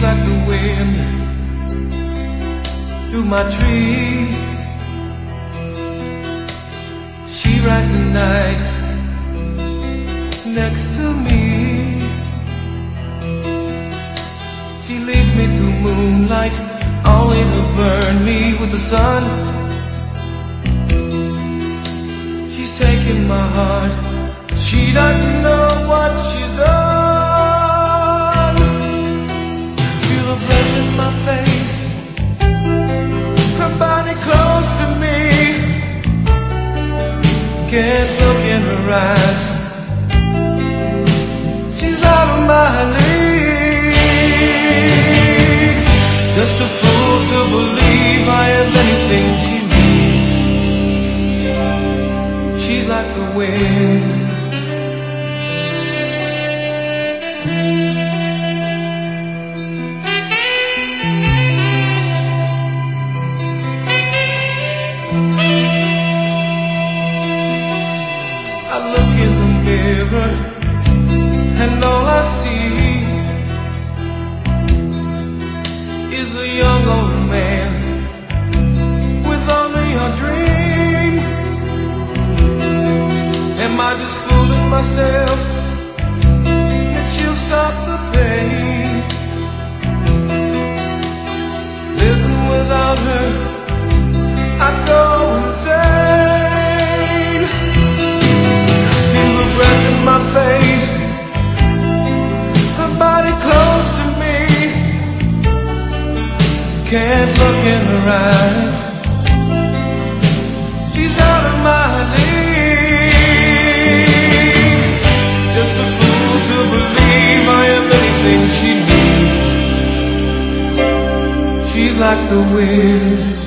like the wind through my tree. She rides the night next to me. She leads me through moonlight, only to burn me with the sun. She's taking my heart, she doesn't know what she's done. Feel her breath in my face, her body close to me. Can't look in her eyes, she's out of my league. Just a fool to believe I am anything she needs. She's like the wind. I look in the mirror and all I see is a young old man with only a dream. Am I just fooling myself that she'll stop the pain? Living without her, I go insane. Feel her breath in my face, her body close to me. Can't look in her eyes, she's out of my league. Just a fool to believe I am anything she needs. She's like the wind.